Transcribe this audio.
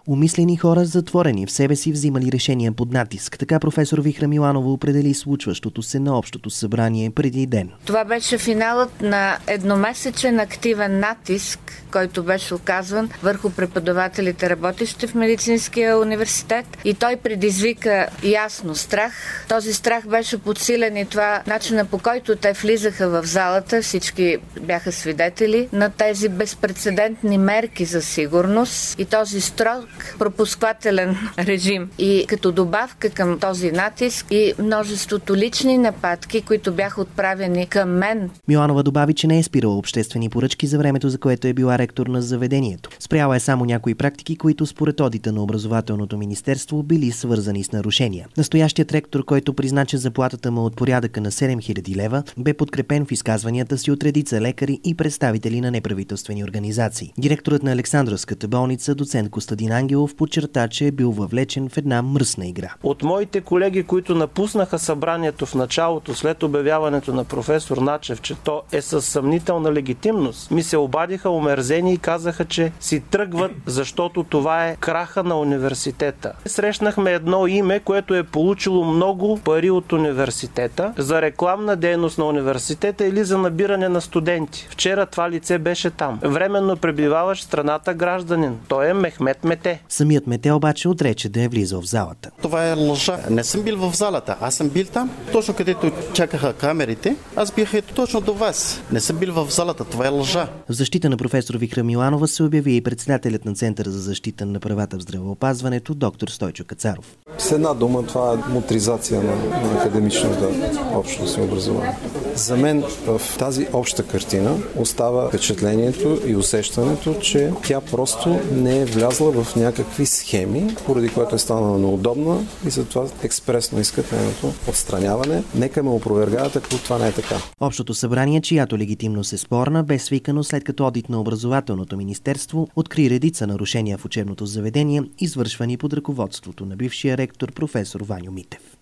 Умислени хора, затворени в себе си, взимали решения под натиск. Така професор Вихра Миланова определи случващото се на Общото събрание преди ден. Това беше финалът на едномесечен активен натиск, който беше оказван върху преподавателите, работещи в Медицинския университет, и той предизвика ясно страх. Този страх беше подсилен и това начина, по който те влизаха в залата. Всички бяха свидетели на тези безпрецедентни мерки за сигурност и този строг пропускателен режим. И като добавка към този натиск и множеството лични нападки, които бяха отправени към мен. Миланова добави, че не е спирала обществени поръчки за времето, за което е била ректор на заведението. Спряла е само някои практики, които според одита на Образователното министерство били свързани с нарушения. Настоящият ректор, който призна, че заплатата му от порядъка на 7000 лева, бе подкрепен в изказванията си от редица лекари и представители на неправителствени организации. Директорът на Александровската болница, доцент Костадин Ангелов, подчерта, че е бил въвлечен в една мръсна игра. От моите колеги, които напуснаха събранието в началото, след обявяването на професор Начев, че то е със съмнителна легитимност, ми се обадиха омерзени и казаха, че си тръгват, защото това е краха на университета. Срещнахме едно име, което е получило много пари от университета за рекламна дейност на университета или за набиране на студенти. Вчера това лице беше там. Временно пребиваващ в страната гражданин. Той е Мехмет Мете. Самият Мете обаче отрече да е влизал в залата. Това е лъжа. Не съм бил в залата. Аз съм бил там, точно където чакаха камерите. Аз бях ето точно до вас. Не съм бил в залата. Това е лъжа. В защита на професор Вихра Миланова се обяви и председателят на Центъра за защита на правата в здравеопазването доктор Стойчо Кацаров. С една дума, това е мутризация на академичната общност и образование. За мен в тази обща картина остава впечатлението и усещането, че тя просто не е влязла в някакви схеми, поради което е станала неудобна и затова експресно искат нейното отстраняване. Нека ме опровергават, ако това не е така. Общото събрание, чиято легитимност е спорна, бе свикано след като одит на Образователното министерство откри редица нарушения в учебното заведение, извършвани под ръководството на бившия ректор професор Ваньо Митев.